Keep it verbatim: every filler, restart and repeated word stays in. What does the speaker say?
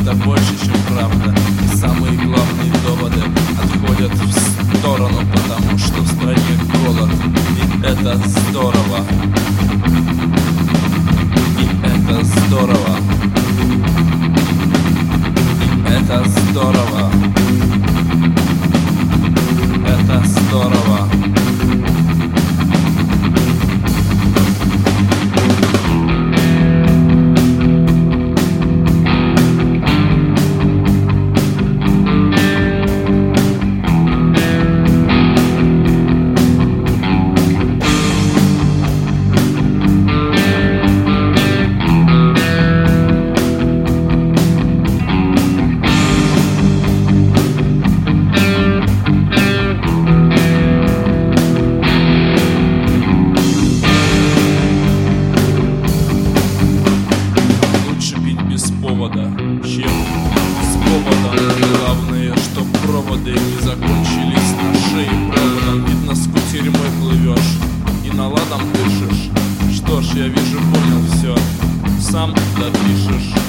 это больше, чем правда. И самые главные доводы отходят в сторону, потому что в стране голод. И это здорово. И это здорово. И это здорово. Это здорово. Чем с поводом. Главное, что проводы не закончились на шее проводом. Ведь на скутере мой плывешь и на ладом дышишь. Что ж, я вижу, понял все, сам допишешь.